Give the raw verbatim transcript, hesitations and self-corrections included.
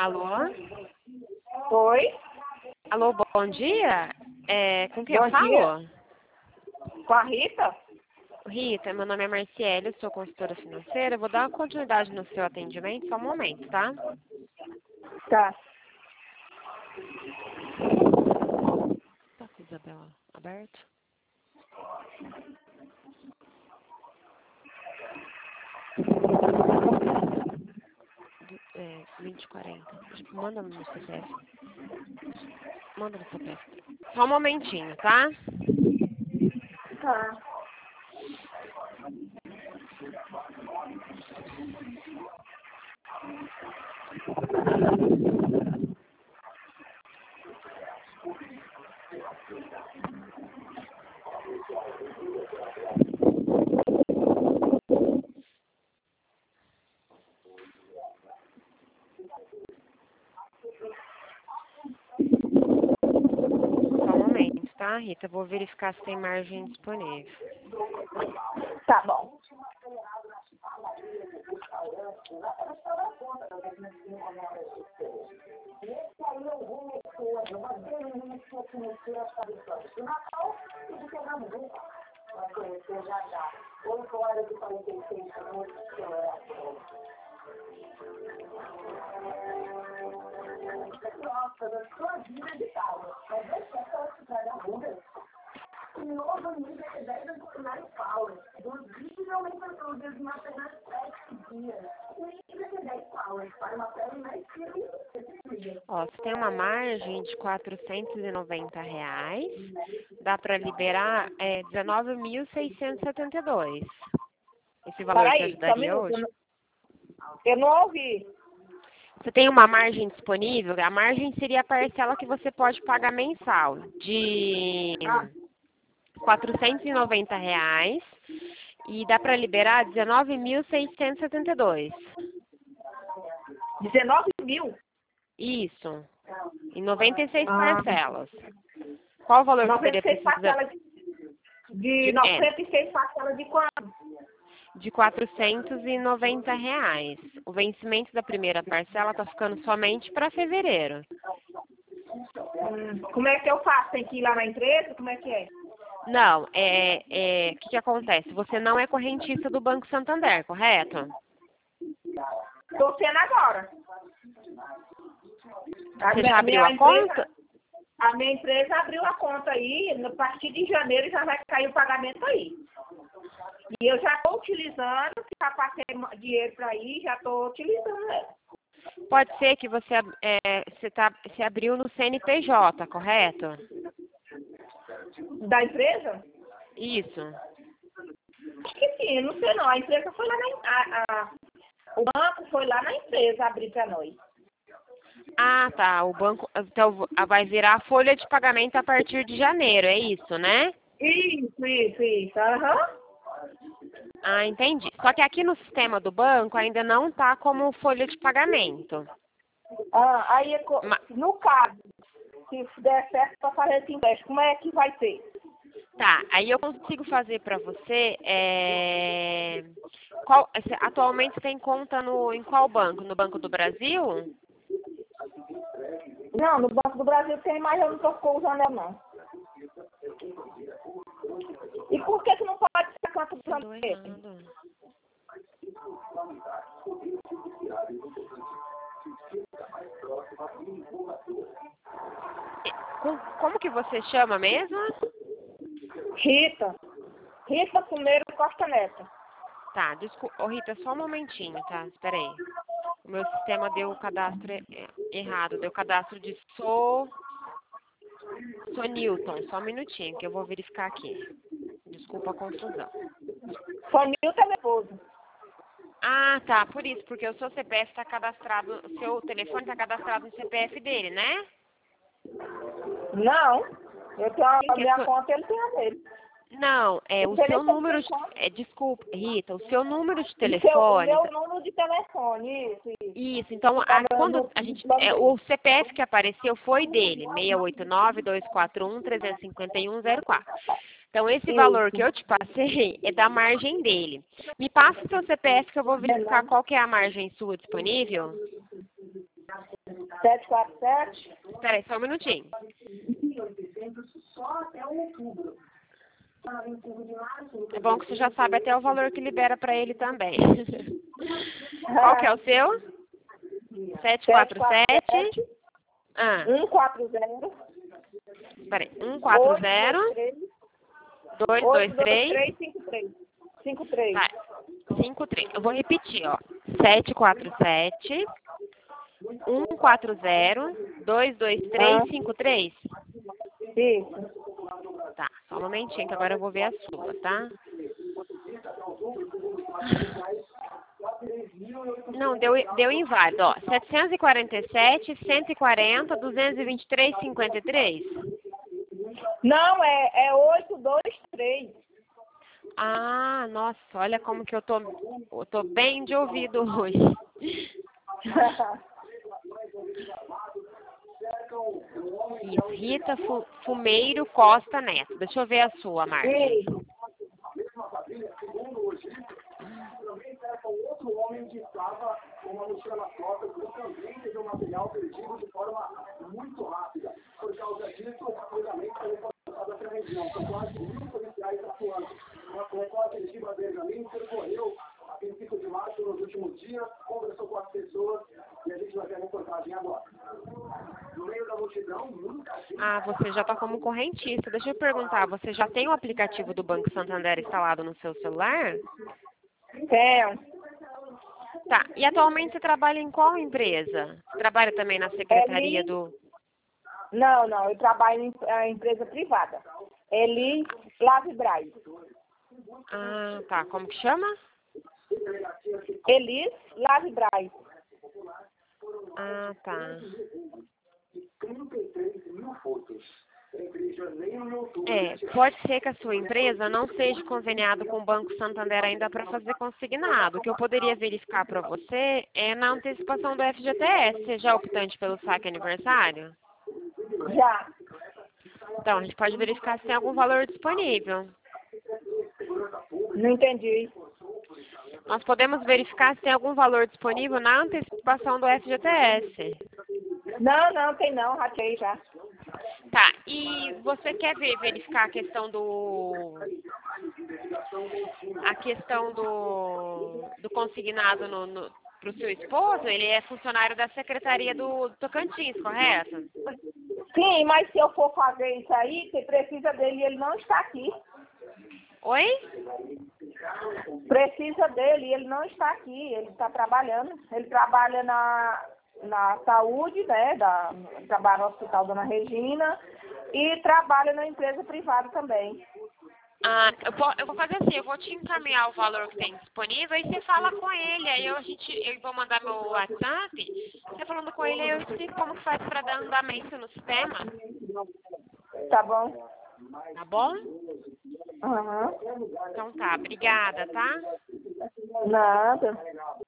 Alô? Oi? Alô, bom dia? É, com quem Bom eu falo? dia. Com a Rita? Rita, meu nome é Marciele, eu sou consultora financeira. Eu vou dar uma continuidade no seu atendimento, só um momento, tá? Tá. Tá com a Isabela aberto? Do, é, vinte e quarenta. Manda no C P F. Manda no C P F. Só um momentinho, tá? Tá. Só um momento, tá, Rita? Eu vou verificar se tem margem disponível. Tá bom. Ó, você tem uma margem de quatrocentos e noventa reais. Dá para liberar é, dezenove mil seiscentos e setenta e dois. Esse valor te Peraí, só um ajudaria minuto. Eu hoje? não, eu não ouvi. Você tem uma margem disponível? A margem seria a parcela que você pode pagar mensal, de Ah, quatrocentos e noventa reais. E dá para liberar dezenove mil seiscentos e setenta e dois. dezenove mil? Isso. Em noventa e seis Ah, parcelas. Qual o valor que noventa seria e seis precisando? parcelas de, de De, é, noventa e seis parcelas de quanto? de quatrocentos e noventa reais. O vencimento da primeira parcela está ficando somente para fevereiro. Hum, como é que eu faço? Tem que ir lá na empresa? Como é que é? Não, é, é, o que, que acontece? Você não é correntista do Banco Santander, correto? Estou sendo agora. A, Você minha- já a abriu minha a empresa, conta? a minha empresa abriu a conta aí, no partir de janeiro já vai cair o pagamento aí. E eu já estou utilizando, já passei dinheiro para aí, já estou utilizando ela. Pode ser que você, é, você, tá, você abriu no C N P J, correto? Da empresa? Isso. Acho que sim, eu não sei não. A empresa foi lá na a, a, o banco foi lá na empresa abrir para nós. Ah, tá. O banco então, vai virar a folha de pagamento a partir de janeiro, é isso, né? Isso, isso, isso. Aham. Ah, entendi. Só que aqui no sistema do banco ainda não está como folha de pagamento. Ah, aí, é co- Ma- no caso, se der certo para fazer esse empréstimo, como é que vai ser? Tá, aí eu consigo fazer para você. É... Qual, você- atualmente você tem conta no, em qual banco? No Banco do Brasil? Não, no Banco do Brasil tem, mas eu não estou usando ela não. E por que que não pode ser conta do Tô Santander? errando. Com- Como que você chama mesmo? Rita. Rita Fumeiro Costa Neto. Tá, desculpa. Ô, Rita, só um momentinho, tá? Espera aí. O meu sistema deu o cadastro e- errado. Deu o cadastro de Sou... Sou Newton. Só um minutinho que eu vou verificar aqui. Desculpa a confusão. Fanil Teleposo. Ah, tá. Por isso, porque o seu C P F está cadastrado... O seu telefone está cadastrado no C P F dele, né? Não. Eu tenho a Sim, que é minha sua- conta, ele tem a dele. Não, é Eu o sei nem seu se ele número... tem de- conta. É, desculpa, Rita. O seu número de O, seu, o telefone... meu número de telefone, isso, isso. Isso, então, Tá a- no, quando no, a no gente, plano é, dele. o C P F que apareceu foi dele, seis oito nove, dois quatro um, três cinco um, zero quatro. Então, esse valor que Isso. eu te passei é da margem dele. Me passa o seu C P F que eu vou É, verificar não. qual que é a margem sua disponível. sete quatro sete. Espera aí, só um minutinho. É bom que você já sabe até o valor que libera para ele também. Qual que é o seu? sete quatro sete. Ah. um quatro zero. Espera aí. um quatro zero. dois dois três. cinco três. cinco três. Tá. cinco três. Eu vou repetir, ó. sete quatro sete. um quatro zero. dois dois três cinco três. Isso. Tá, só um momentinho que agora eu vou ver a sua, tá? Não, deu, deu inválido, ó. setecentos e quarenta e sete, cento e quarenta, duzentos e vinte e três, cinquenta e três. Não, é, é oito dois três. Ah, nossa, olha como que eu tô, eu tô bem de ouvido hoje. Isso, Rita Fumeiro Costa Neto. Deixa eu ver a sua, Marta. Isso. Ah, você já está como correntista. Deixa eu perguntar, você já tem o aplicativo do Banco Santander instalado no seu celular? Tenho. Tá, e atualmente você trabalha em qual empresa? Você trabalha também na secretaria Eli... do... Não, não, eu trabalho em a empresa privada. Eli Lavibraz. Ah, tá, como que chama? Elis Lavibraz. Ah, tá. É, pode ser que a sua empresa não seja conveniada com o Banco Santander ainda para fazer consignado. O que eu poderia verificar para você é na antecipação do F G T S. Você já é optante pelo saque aniversário? Já. Então, a gente pode verificar se tem algum valor disponível. Não entendi. Nós podemos verificar se tem algum valor disponível na antecipação do F G T S. Não, não, tem não, ratei já. Tá, e você quer ver, verificar a questão do... A questão do, do consignado no, no, para o seu esposo? Ele é funcionário da Secretaria do Tocantins, correto? Sim, mas se eu for fazer isso aí, você precisa dele e ele não está aqui. Oi? Precisa dele e ele não está aqui, ele está trabalhando. Ele trabalha na, na saúde, né? Da, trabalha no Hospital Dona Regina e trabalha na empresa privada também. Ah, eu, vou, eu vou fazer assim, eu vou te encaminhar o valor que tem disponível e você fala com ele. Aí eu, a gente, eu vou mandar meu WhatsApp. Você falando com ele, aí eu explico como que faz para dar andamento no sistema. Tá bom? Tá bom? Uhum. Então tá, obrigada, tá? Nada.